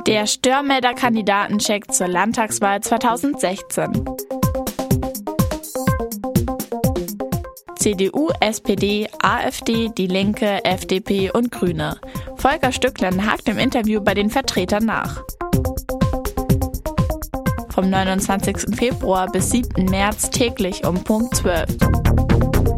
Der Störmelder-Kandidatencheck zur Landtagswahl 2016. CDU, SPD, AfD, Die Linke, FDP und Grüne. Volker Stücklen hakt im Interview bei den Vertretern nach. Vom 29. Februar bis 7. März täglich um Punkt 12.